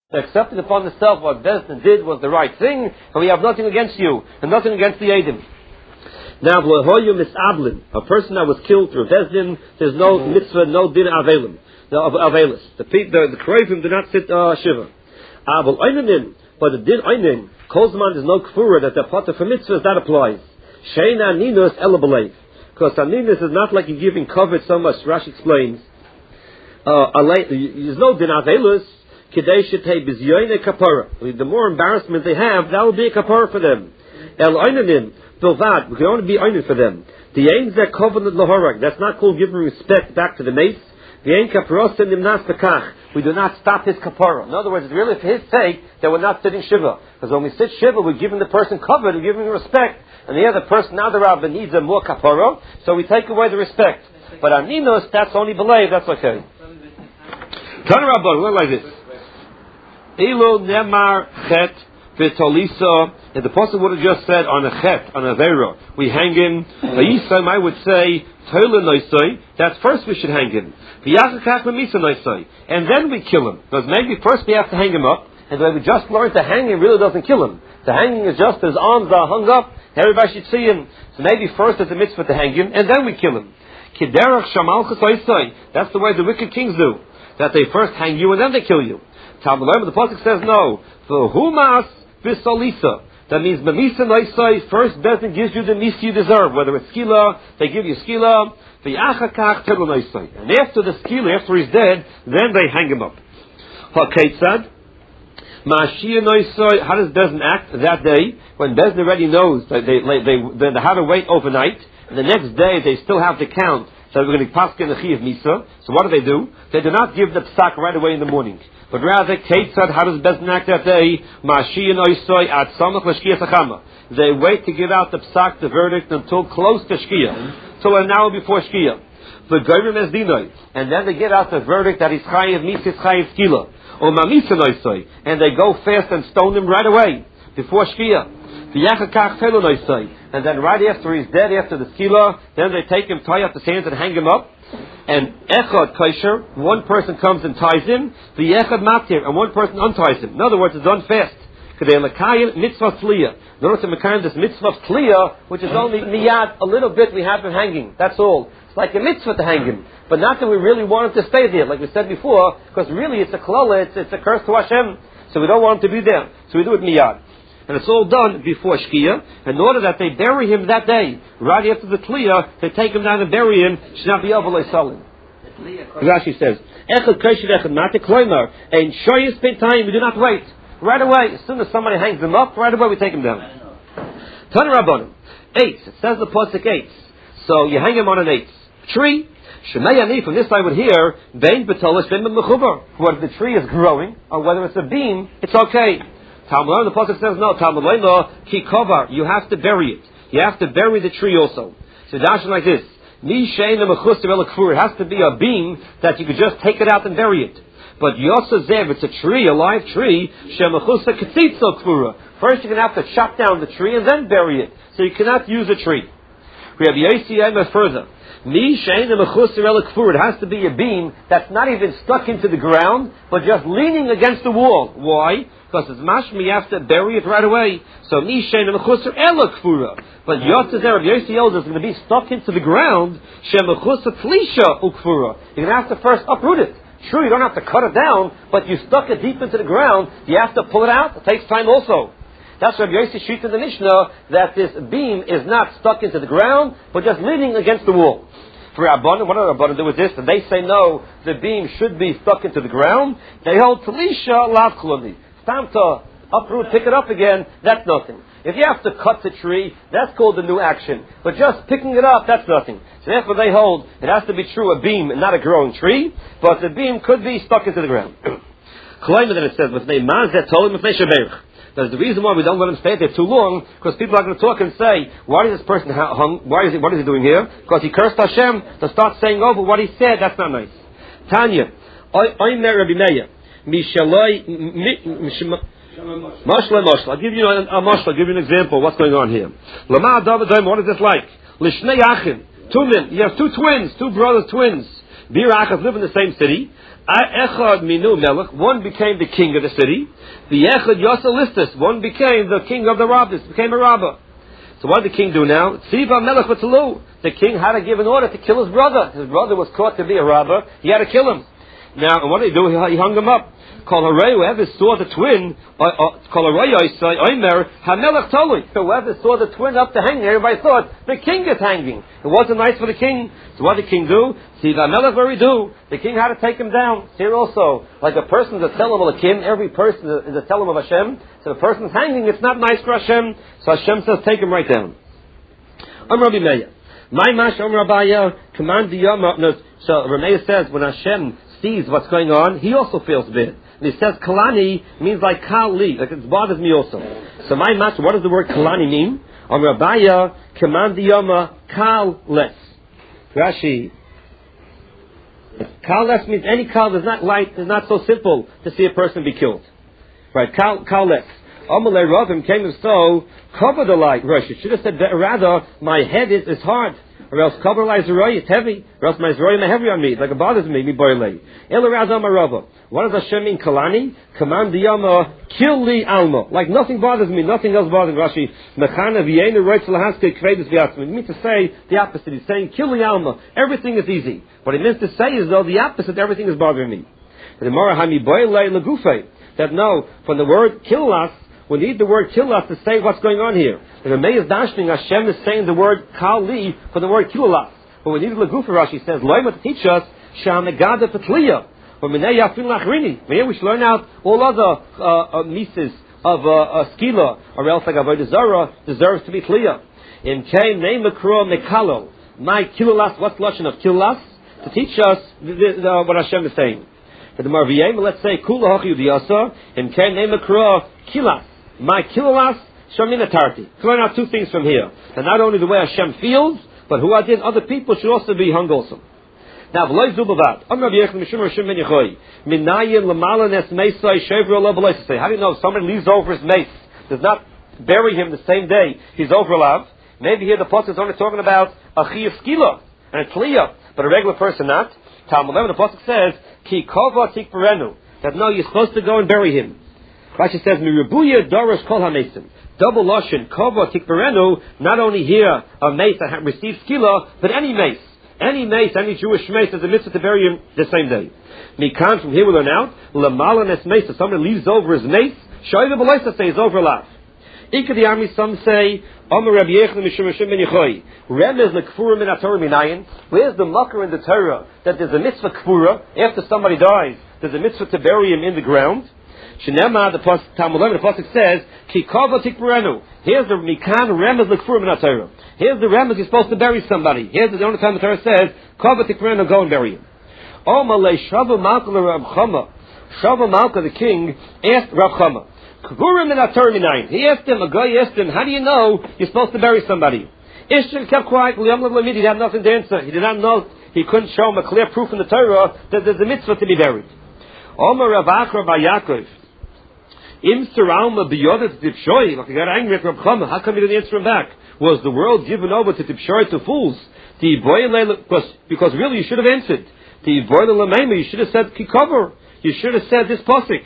accepting upon itself what Bezdin did was the right thing, and we have nothing against you, and nothing against the Eidim. Now, a person that was killed through Bezdin, there's no mitzvah, no din avelim. The Kroivim do not sit shiva. But the din einin, Kozman is no kfura that the potter for mitzvahs, that applies. Sheina ninus elabalev. Because aninus is not like you're giving coverage so much. Rashi explains. There's no din avelus. The more embarrassment they have, that will be a kapara for them. El einanim bilvad, we can only be einin for them. The ain zeh covenant lahorag. That's not called giving respect back to the mace. The ain kaparosin nimnas bekach. We do not stop his kapara. In other words, it's really for his sake that we're not sitting shiva. Because when we sit shiva, we're giving the person cover, we're giving him respect. And the other person, now the rabbi needs a more kapara, so we take away the respect. But our ninos, that's only believe, that's okay. Turn around, look like this. Elo nemar chet v'tolisa. If the person would have just said on a chet, on a vera, we hang him. V'yisam, I would say toila noisoi. That's first we should hang him. V'yachakach v'misa noisoi, and then we kill him. Because maybe first we have to hang him up, and the way we just learned the hanging really doesn't kill him. The hanging is just his arms are hung up. Everybody should see him. So maybe first it's a mitzvah to hang him, and then we kill him. Kiderach shamalchus oisoi. That's the way the wicked kings do. That they first hang you and then they kill you. Talmud the pasuk says no. V'humas v'solisa. That means b'misa noisoi. First Bezdin gives you the misa you deserve. Whether it's skila, they give you skila. V'yachakach telu noisoi. And after the skila, after he's dead, then they hang him up. Ha'keitzad. Ma'ashir noisoi. How does Bezdin act that day when Bezdin already knows that they have to wait overnight, and the next day they still have to count that we're going to pass in the chi of misa? So what do? They do not give the psak right away in the morning, but rather keitzad. How does Bezdin act that day? Ma'ashir noisoi at samach l'shkia sachama. They wait to give out the psak, the verdict, until close to shkia, till an hour before shkia. The goyim es dinoi, and then they give out the verdict that he's chayiv misa, chayiv skila. Or mamisa noisoi, and they go fast and stone him right away before shkia. And then right after he's dead, after the skila, then they take him, tie up his hands and hang him up. And echad kaisher, one person comes and ties him. The echad matir, and one person unties him. In other words, it's done fast. Mitzvah tliya. Notice in Mekayim this mitzvah tliya, which is only miyad, a little bit we have him hanging. That's all. It's like a mitzvah to hang him. But not that we really want him to stay there, like we said before, because really it's a klala, it's a curse to Hashem. So we don't want him to be there. So we do it miyad. And it's all done before Shkia, in order that they bury him that day. Right after the Tliya, they take him down and bury him. Should not be Avalei Salim. Rashi says, Echad Kosher Echad Matik Kloimar, and Shoyes spend time, we do not wait. Right away, as soon as somebody hangs him up, right away we take him down. Tana Rabbanim, 8, it says the Pasuk 8. So you hang him on an 8 tree. Shemei Ani, from this I would hear, Bein B'tolish Bein B'mechubar. Whether the tree is growing, or whether it's a beam, it's okay. Talmud, the pasuk says no. Talmud ki kovar. You have to bury it. You have to bury the tree also. So dash like this. It has to be a beam that you could just take it out and bury it. But Yosa Zev, it's a tree, a live tree. First you're going to have to chop down the tree and then bury it. So you cannot use a tree. We have Yossi further. It has to be a beam that's not even stuck into the ground, but just leaning against the wall. Why? Because it's mashmi, you have to bury it right away. So but Yotze Zer, Yossi Elder is going to be stuck into the ground. You're going to have to first uproot it. Sure, you don't have to cut it down, but you stuck it deep into the ground. You have to pull it out. It takes time also. That's Rabbi Yossi Shita in the Mishnah, that this beam is not stuck into the ground, but just leaning against the wall. For Rabbanan, what do Rabbanan do with this? And they say no, the beam should be stuck into the ground. They hold Talisha Lav Kloni. It's time to uproot, pick it up again, that's nothing. If you have to cut the tree, that's called a new action. But just picking it up, that's nothing. So therefore they hold, it has to be true, a beam and not a growing tree, but the beam could be stuck into the ground. Then it says, that's the reason why we don't let him stay there too long, because people are going to talk and say, why is this person hung? What is he doing here? Because he cursed Hashem. To start saying over what he said, that's not nice. Tanya, Oimer Rabbi Meir, Mishaloi, Mashla. I'll give you a mashla. I'll give you an example of what's going on here. Lama David, what is this like? Lishnei Achim, 2 men. You have 2 twins, 2 brothers, twins. Bir Achim live in the same city. Echad minu melech, one became the king of the city. The echad yosalistus, one became the king of the robbers, became a robber. So what did the king do now? Tziva melech v'telu. The king had to give an order to kill his brother. His brother was caught to be a robber. He had to kill him. Now, what did he do? He hung him up. Whoever saw the twin, whoever saw the twin up to hanging, everybody thought the king is hanging. It wasn't nice for the king. So what did the king do? See, the king had to take him down. Here also, like a person is a telem of Hakim, every person is a telem of Hashem. So the person's hanging, it's not nice for Hashem. So Hashem says, take him right down. Rabbi Meir. My mash Rabbiya command the Yom. So Rameya says, when Hashem sees what's going on, he also feels bad. And he says kalani means like kali, like it bothers me also. So my master, what does the word kalani mean? Rabbiya command the Yoma kal less. Rashi. Kal less means any kal is not light, is not so simple to see a person be killed. Right, kal less. Amalei Ravim came and so cover the light. Rashi should have said rather my head is hard. Or else cover my zeroy, it's heavy. Or else my zeroy is heavy on me, like it bothers me boilei. Elarazam Arava. What does Hashem mean? Kalani, command the Yama, kill li alma. Like nothing bothers me, nothing else bothers me. Rashi, mechana v'yena roitz lahaske kvedus v'yatzim. It means to say the opposite. He's saying kill li alma. Everything is easy. What he means to say is though the opposite, everything is bothering me. The Mara hami boilei lagufe. That no, from the word kill us, we need the word kill us to say what's going on here. The Ramey is dashing, Hashem is saying the word kali for the word kill us. But we need the Lagufa, Rashi says, Loima to teach us, Shamegada Petliya. But Menei Yafin Lachrini. Here we should learn out all other mises of skila, or else like Avodah Zarah deserves to be Tliya. In Kain, Name Makro Mekalo. My kilulas, what's the Lashon of kilulas? To teach us what Hashem is saying. The Marviyim, let's say, Kula Hochi Udiyasa, in Kain, Name Makro Kilas. My kilulas, Shamina Tarti. To learn out two things from here. And not only the way Hashem feels, but who I did, other people should also be hung also. Now, how do you know if somebody leaves over his mace, does not bury him the same day, he's over alive? Maybe here the pasuk is only talking about a chiyuv skila and a tliya, but a regular person not. Talmud 11, the pasuk says, Ki kova tikperenu, that no, you're supposed to go and bury him. Rashi says, Miribuya darash kol hamesim. Double lashon kova tikperenu. Not only here a mace that receives skila, but any mace, any Jewish mace is a mitzvah to bury him the same day. Mikan, from here we learn out lamalanes mace. If somebody leaves over his mace, shoyve b'loisa say he's over alive. Ikadi army, some say Amar Rabbi Yechon Mishum Hashem Ben Yechoy. Remez lekfura min haTorah minayin. Where's the makar in the Torah that there's a mitzvah kfura after somebody dies? There's a mitzvah to bury him in the ground. Shenema, the Talmud 11, the pasuk says, Ki kava tikperenu. Here's the mikan remez lekfura min haTorah. Here's the remez you're supposed to bury somebody. Here's the only time the Torah says, Kava tikperenu, go and bury him. Omalei Shava Malka Rav Chama. Shava Malka, the king, asked Rav Chama. He asked him, a guy asked him, how do you know you're supposed to bury somebody? Ishmael kept quiet, he had nothing to answer. He did not know, he couldn't show him a clear proof in the Torah that there's a mitzvah to be buried. Omar Rav Achra Bar Yaakov. Im Saralma Biyodet Tipshoy, like he got angry at Rav Chama. How come he didn't answer him back? Was the world given over to Tipshoy, to fools? Because really you should have answered. You should have said Kikover. You should have said this pasuk.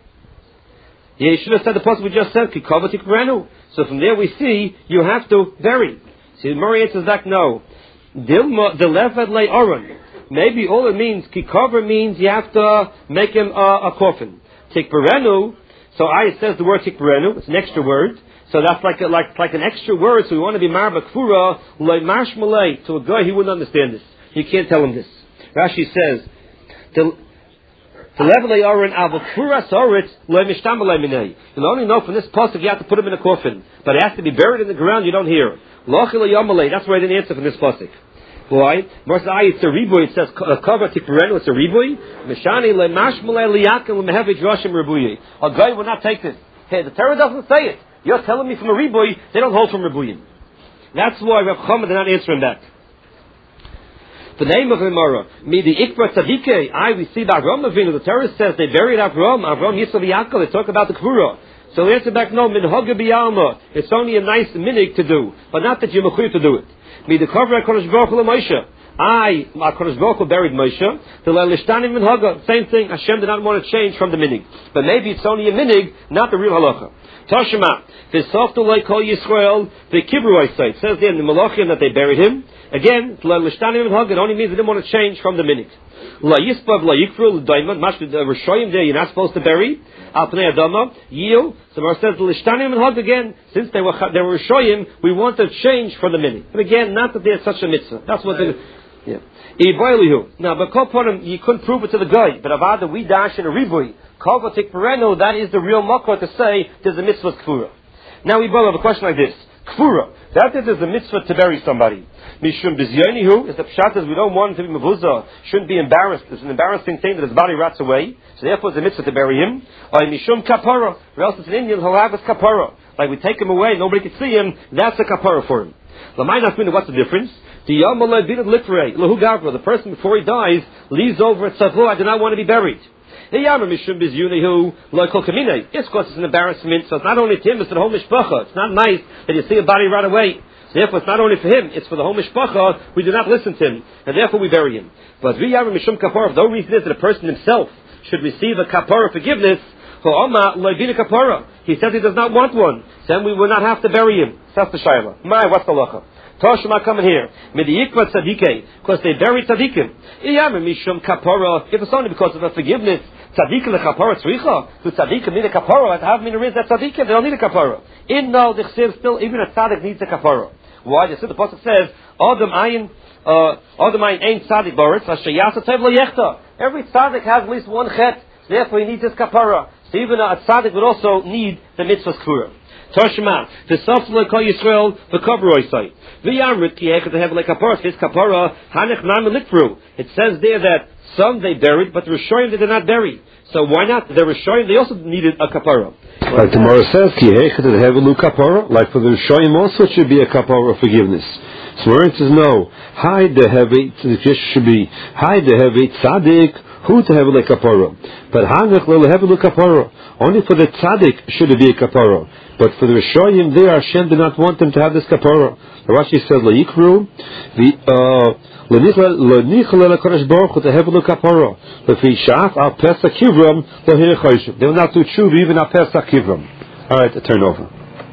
You should have said the pasuk we just said, Kikover Tikperenu. So from there we see you have to bury. See, Murray answers back, no. Dilma lay Oron. Maybe all it means, Kikover means you have to make him a coffin. Tikperenu. So it says the word Tikperenu. It's an extra word. So that's like an extra word. So we want to be marba kfura loy mashmalei to a guy he wouldn't understand this. You can't tell him this. Rashi says, you only know from this pasuk you have to put him in a coffin, but it has to be buried in the ground. You don't hear. That's why I didn't answer from this pasuk. Why? It's a riboy. It says cover tikperenu. It's a riboy. A guy will not take this. Hey, the Torah doesn't say it. You're telling me from a riboy they don't hold from ribuyim. That's why Rav Chama did not answer him back. The name of Gemara, the Ikbar Tzadike, we see the Avram Avinu, the Torah says they buried Avram Yitzchak Yaakov, they talk about the Kvura. So they answer back, no, Minhaga B'Yalma, it's only a nice minig to do, but not that you're mechuyev to do it. The Kavra HaKadosh Baruch Hu Moshe, HaKadosh Baruch Hu buried Moshe. Same thing. Hashem did not want to change from the minig, but maybe it's only a minig, not the real halacha. Tashema, v'softu kol Yisrael v'kibru Isai. It says there in the Malachim that they buried him. Again, it only means they didn't want to change from the minig. La yispav la yikru l'daimad. Mashvid Rishoyim there, you're not supposed to bury. Al pnei adama yield. So Mar says l'shtanim and hug again. Since they were Rishoyim, we want to change from the minig. But again, not that there's such a mitzvah. That's what they. Yeah. Now, but kol ponim, you couldn't prove it to the guy. But avada we dash in a ribui. Kol v'tik pereno, that is the real makor to say there's a mitzvah kfura. Now we both have a question like this: kfura. That is a mitzvah to bury somebody. Mishum bizyonihu is the pshat is we don't want him to be mevuzah, shouldn't be embarrassed. It's an embarrassing thing that his body rots away. So therefore it's a mitzvah to bury him. Or mishum kapara, or else it's an Indian he'll have his kapara. Like we take him away, nobody can see him. That's a kapara for him. What's the difference? The person before he dies leaves over at Savo, I do not want to be buried. Yes, of course it's an embarrassment, so it's not only to him, it's to the whole mishpacha. It's not nice that you see a body rot away. So therefore it's not only for him, it's for the whole mishpacha. We do not listen to him, and therefore we bury him. But the only reason is that the person himself should receive a kapara forgiveness. He says he does not want one, then we will not have to bury him. That's the shayla. What's the lacha? Toshma coming here. Mediyikva tzadikei, because they buried tzadikim. If it's only because of a forgiveness, tzadikim lekapara tzricha. Do tzadikim need a kapara? How many reasons that tzadikim they don't need a kapara? No, the chsiv still even a tzadik needs a kapara. Why? The pasuk says, Adam ayin ein tzadik boretz hashayasa tev leyechta. Every tzadik has at least one chet, therefore he needs his kapara. So even a tzaddik would also need the mitzvah's kfura. Toshma, the sofla kol Yisrael, the kabru Isai. V'yamrit ki hechad have like kapara. His kapara hanech nam likfru. It says there that some they buried, but the Rishoyim they did not bury. So why not? The Rishoyim they also needed a kapara. Like the Gemara says, ki hechad have a kapara. Like for the Rishoyim also should be a kapara of forgiveness. So where it says no, hi the heavy should be hi the heavy tzaddik. Who to have a kapara? But hanech lo have a kapara. Only for the tzaddik should it be a kapara. But for the Rishoyim there, Hashem did not want them to have this kapara. The Rashi says la'ikru l'nichla l'kadosh baruch hu to have a kapara. L'fi shaf al pesach kivram l'hir chayshim. They will not do tshuva even al pesach kivram. All right, turn over.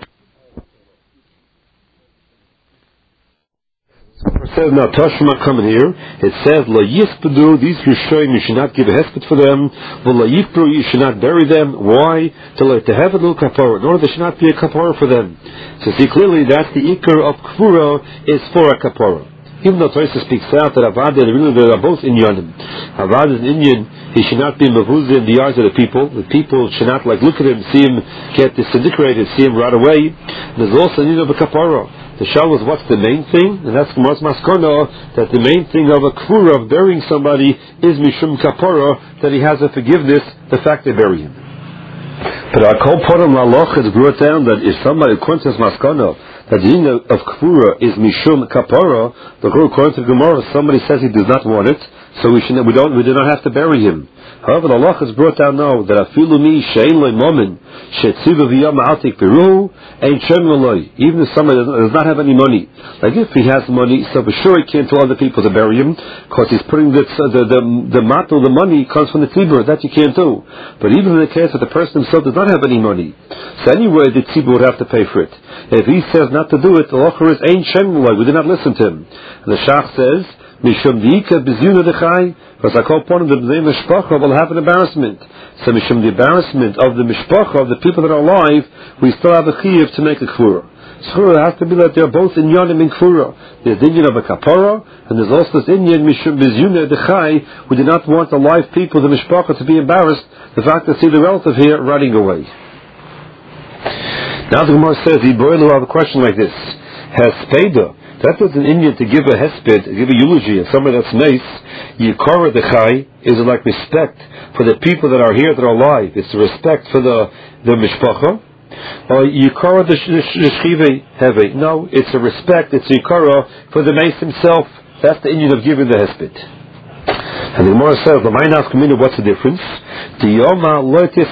It says now Tashma coming here. It says La Yispadu, these Rishoyim you should not give a hesped for them. La Yikpru, you should not bury them. Why? To have a little kapara. In order there should not be a kapara for them. So see clearly that's the ikar of kfura is for a kapara. Even though Tosha speaks out that Avad and really they are both Inyanim. Avad is an Inyan, he should not be mavuzah in the eyes of the people. The people should not like look at him, see him get disintegrated, see him right away. There's also a need of a kapara. The shal was what's the main thing, and that's Gemara's maskana that the main thing of a kfura of burying somebody is mishum kapara, that he has a forgiveness, the fact they bury him. But our kol poram laloch is brought down that if somebody according to his maskana that the meaning of kfura is mishum kapara, the according to the Gemara somebody says he does not want it, so we do not have to bury him. However, the law is brought down now that afilu mi she'en loy momen she'tziva v'yam altik peru ain't shem loy. Even if somebody does not have any money, like if he has money, so for sure he can't tell other people to bury him because he's putting the mato, the money comes from the tzibur that you can't do. But even in the case that the person himself does not have any money, so anyway the tzibur would have to pay for it. If he says not to do it, the law is ain't shem loy. We did not listen to him. And the shach says mishum diika b'ziyuna dechai. Because I call upon the mishpacha will have an embarrassment. So mishum the embarrassment of the mishpacha of the people that are alive, we still have a chiyuv to make a kfura. So it has to be that they're both in yonim and kfura. There's the inyan of a kapara, and there's also this inyan mishum bizyuna dechai. We do not want the live people, the mishpacha, to be embarrassed. The fact to see the relative here running away. Now the Gemara says, Yiboilu have a question like this: Has Speda? That was an Indian to give a hesped, give a eulogy, and somebody that's nice. Yikara dechai is like respect for the people that are here that are alive. It's the respect for the mishpacha. Or yikara d'shchive heve. No, it's a respect. It's yikara for the mace himself. That's the Indian of giving the hesped. And the Gemara says, what's the difference?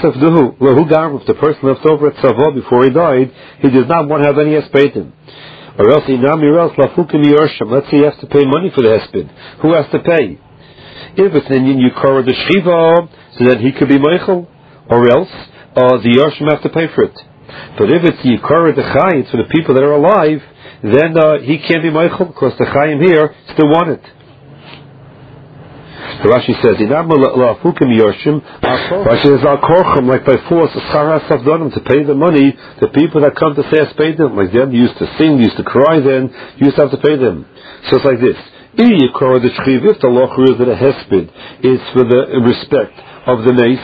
If the person left over at Savo before he died, he does not want to have any hespedim. Or else let's say he has to pay money for the hesped. Who has to pay? If it's an Inyan Yikara the Shchiva, so then he could be Meichel, or else the Yorshim have to pay for it. But if it's Yikara the Chai, it's for the people that are alive, then he can't be Meichel, because the Chaim here still want it. So Rashi says, Rashi says, Al Korchim, like by force, Saras Avdonim, to pay the money, the people that come to say us pay them, like them used to sing, used to cry then, you used to have to pay them. So it's like this. If the law is that a hesped is for the respect of the mace,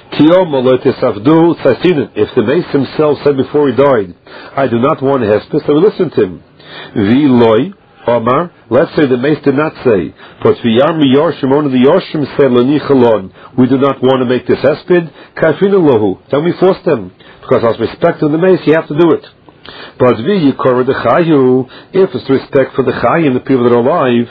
if the mace himself said before he died, I do not want a hesped, so we listen to him. V'loi Omar, let's say the mace did not say, but v'yarmi Yorshim, one of the Yorshim said, we do not want to make this hesped, kafina lahu, then we force them, because out of respect to the mace, you have to do it. But if it's respect for the Chayim, the people that are alive,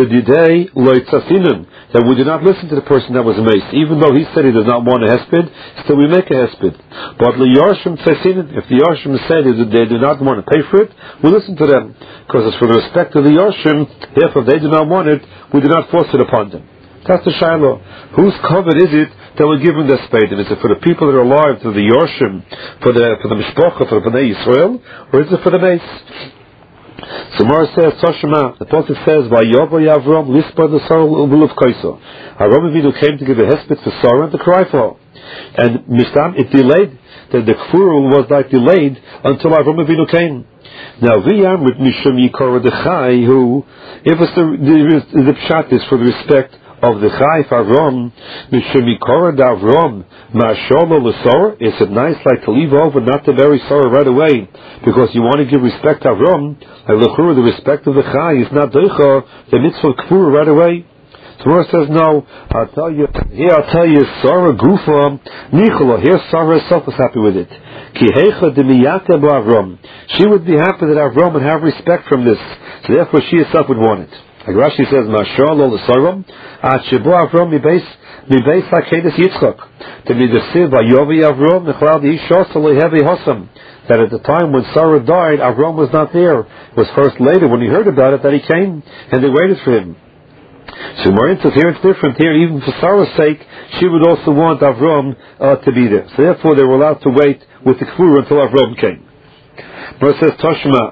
that we do not listen to the person that was maced. Even though he said he does not want a hesped, still we make a hesped. But if the Yorshim said that they do not want to pay for it, we listen to them. Because it's for the respect of the Yorshim, if they do not want it, we do not force it upon them. That's the Shiloh. Whose covet is it that we're giving the spade? Is it for the people that are alive, to the Yorshim, for the Mishpocha, for the Bnei Yisrael, or is it for the mace? So Mara says, Toshima, the Pasuk says, Vayovo Yavram, Lispa the Sarah Uluf Kaiso. Avram Avinu came to give a hesped to Sarah and to cry for her. And Mistam, it delayed, the Kfur was like delayed until Avram Avinu came. Now, V'yam with Mishum Yikora the Chai, who, if it's the pshat is for the respect of the Chai for Avram, Mishemikora Davram, Masholo L'Sor, is it nice like to leave over, not to bury Sarah right away, because you want to give respect to Avram, like L'Chura, the respect of the Chai is not Deicha, the mitzvah Kfur right away. Torah says no. I'll tell you, Sarah Gufa, Nichola, here Sarah herself is happy with it. Kihecha Demiyaka Avram. She would be happy that Avram would have respect from this, so therefore she herself would want it. Like Rashi says, Mashal l'Saram, at Shebo Avram mibeis hakedes Yitzchak. To be the siv Vayovi Avram nechlad yishos lehevi hosam. That at the time when Sarah died, Avram was not there. It was first later when he heard about it that he came and they waited for him. So Marin says here it's different. Here, even for Sarah's sake, she would also want Avram to be there. So therefore, they were allowed to wait with the Kfur until Avram came. Marin says Toshma.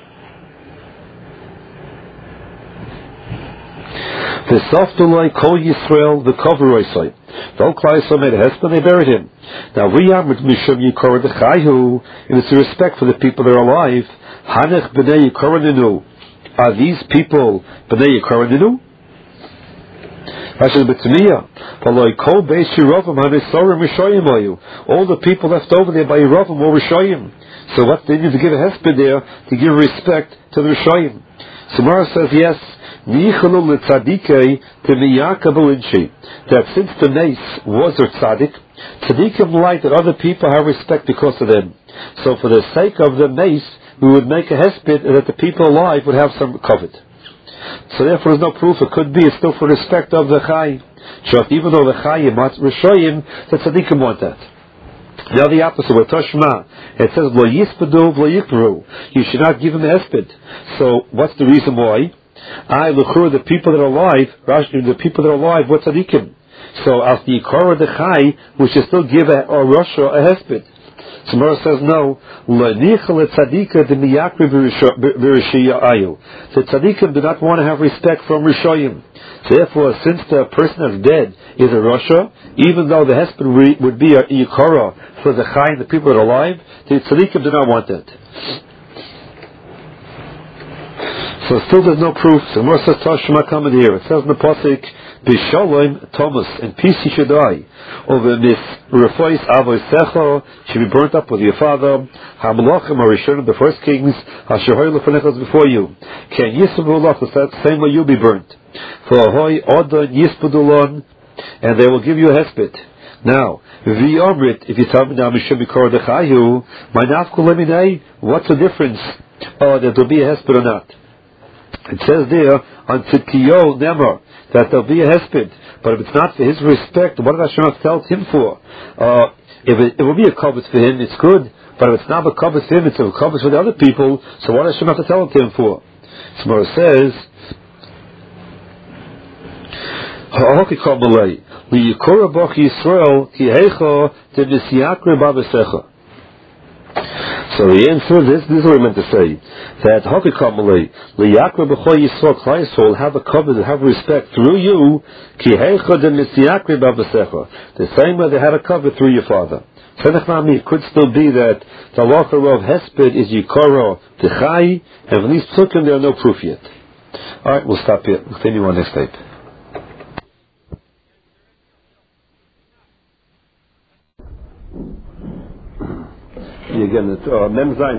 The Softulai Kol Yisrael, the Koveroisai. The Old Klaisai made a hesped and they buried him. Now, Riyam Mishum Yikora the Chayhu, and it's a respect for the people that are alive. Hanech B'nei Yikoraninu. Are these people B'nei Yikoraninu? All the people left over there by Yeravim were Rishayim. So what they need to give a hesped there to give respect to the Rishayim. Samara says yes. That since the mace was their tzaddik, tzaddikim like that other people have respect because of them. So for the sake of the mace, we would make a hesped that the people alive would have some covet. So therefore there's no proof. It could be, it's still for respect of the chai. Even though the chayim are rishoyim, the tzaddikim want that. Now the opposite, with Toshma, it says, Lo yispadu, lo yikru. You should not give him a hesped. So what's the reason why? The people that are alive, the people that are alive, what's tzaddikim? So as the Yikara the Chai, we should still give a Rasha a hesped. So Mara says no. The tzaddikim do not want to have respect from Rishayim. Therefore, since the person that's dead is a Rasha, even though the hesped would be a Yikara for the Chai and the people that are alive, the tzaddikim do not want that. So still there's no proof. So Moshe says Tashma coming here. It says in the Pasuk, Bishalom Thomas, and peace he should die. Over this Refois Avoisecha should be burnt up with your father. Hamalachim Harishon, the first kings, Hashahoy Lefanechas before you. Ken Yisbulach, the same way you'll be burnt. For Ahoy Odon Yisbudulon, and they will give you a hesped. Now, V'yomrit, if you tell me now Mishum Yikor Dechayu, my nafku leminei, what's the difference? That there'll be a hesped or not? It says there on Tzidkiyo Nemar that there'll be a hesped, but if it's not for his respect, what did Hashem tell him for? If it will be a covet for him, it's good. But if it's not a covet for him, it's a covet for the other people. So what does Hashem have to tell it to him for? Gemara says, so the answer, this is what we meant to say, that will have a covenant, have respect through you, the same way they had a covenant through your father. It could still be that the halacha of Hesped is Yikara Techai, and for these psukim there are no proof yet. Alright, we'll stop here. We'll continue on next tape. Again, Mem Zayin.